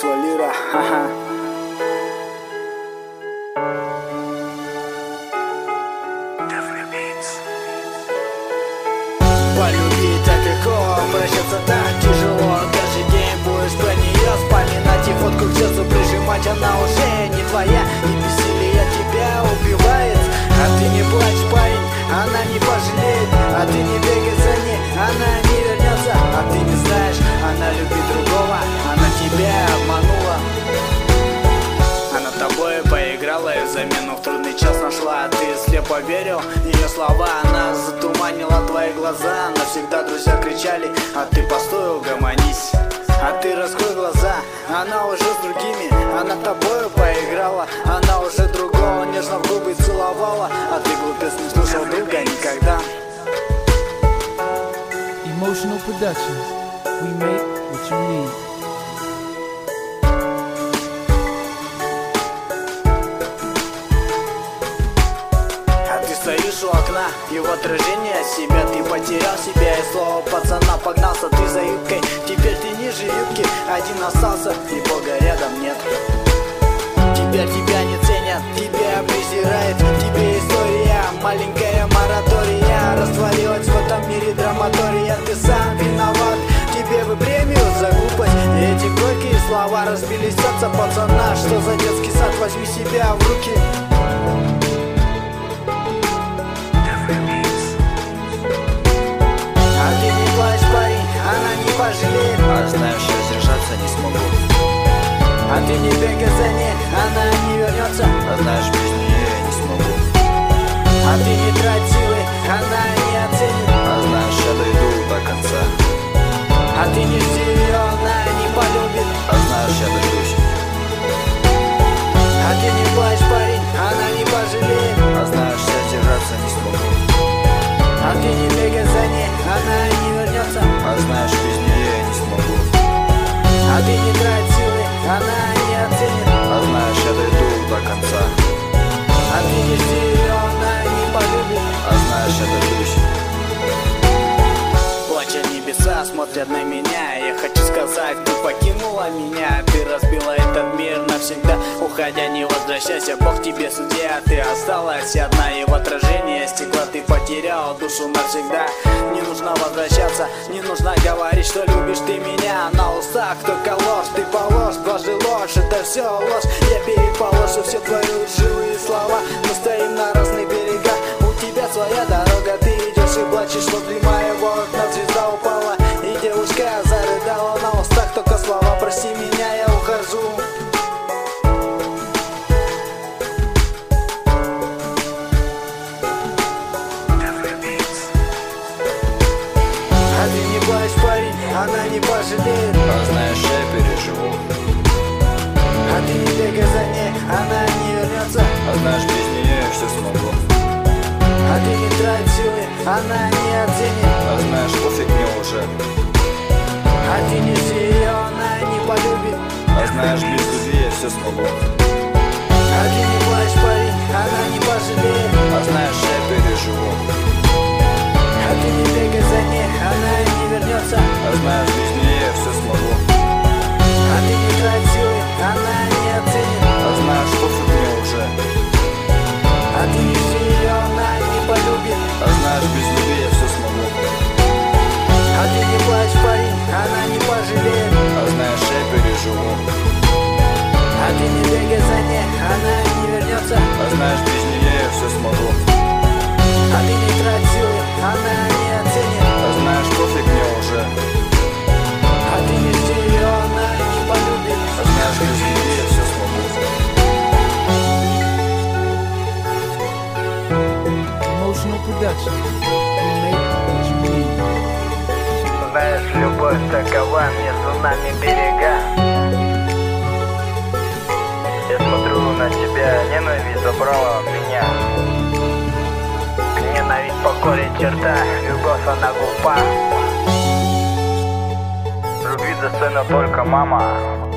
Валера, ха-ха. Полюбить так легко, прощаться так тяжело. Каждый день будешь про нее вспоминать и фотку к сердцу прижимать. Она уже не твоя, и веселье тебя убивает. А ты не плачь, парень, она не пожалеет. А ты не бегай за ней, она не вернется. А ты не знаешь, она любит другого, она тебя обманула. Она тобой поиграла и взамену в трудный час нашла. А ты слепо верил ее слова, она затуманила твои глаза. Навсегда друзья кричали, а ты постой, угомонись. А ты раскрой глаза, она уже с другими. Она тобою поиграла, она уже другого нежно в губы целовала. А ты, глупец, не слушал друга никогда. Emotional Productions. We make what you need. Стоишь у окна, и в отражение себя ты потерял себя, и слово пацана погнался ты за юбкой. Теперь ты ниже юбки, один остался, и Бога рядом нет. Теперь тебя не ценят, тебя презирают. Тебе история, маленькая моратория. Растворилась в этом мире драматория. Ты сам виноват, тебе бы премию за глупость. Эти горькие слова разбили сердце пацана. Что за детский сад, возьми себя в руки. Пожалеет. А знаешь, я сдержаться не смогу. А ты не бегай за ней, она не вернется. А знаешь, без нее я не смогу. А ты не трать силы, она не оценит. А знаешь, я дойду до конца. А ты не жди ее, она не полюбит. А знаешь, я дождусь. А ты не плачь, парень, она не пожалеет. А знаешь, я сдержаться не смогу. А ты не бегай за ней, она не вернется. А знаешь, без нее я не смогу. А ты не трать силы, она не оценит. А знаешь, я дойду до конца. А ты не жди ее, она не полюбит. А знаешь, я дождусь. Плача небеса смотрят на меня. Я хочу сказать, ты покинула меня. Ты разбила этот мир навсегда. Уходя, не возвращайся, Бог тебе судья. Ты осталась одна, и в отражение стекла ты потерял душу навсегда. Не нужно возвращаться, не нужно говорить, что любишь ты меня. На устах только ложь, ты положь, дважды ложь, это все ложь. Я переположу все твои лживые слова. Мы стоим на разных берегах, у тебя своя дорога. Ты идешь и плачешь возле моего окна, звезда упала. И девушка зарыдала, на устах только слова. Прости меня, я ухожу. А ты не плачь, парень, она не пожалеет. А знаешь, я переживу. А ты не бегай за ней, она не вернется. А знаешь, без нее я все смогу. А ты не трать силы, она не оценит. А знаешь, пофиг мне уже. А ты не жди ее, она не полюбит. А знаешь, без любви я все смогу. А ты не плачь, парень, она не пожалеет. А знаешь, я переживу. А ты не бегай за ней, она не вернется. А знаешь, без нее я все смогу. А ты не трать силы, она не оценит. А знаешь, пофиг мне уже. А ты не жди ее, она не полюбит. А знаешь, без любви я все смогу. А ты не плачь, парень, она не пожалеет. А знаешь, я переживу. А ты не бегай за ней, она не вернется. А знаешь, без нее я все смогу. А ты не трать силы, она не оценит. А знаешь, пофиг мне уже. А ты не жди ее, она не полюбит. А знаешь, без любви я все смогу. Emotional Productions. We make what you need. Знаешь, любовь такова, между нами берега. Я смотрю на тебя, ненависть забрала меня. Ненависть покорит черта, любовь она глупа. Любви достойна только мама.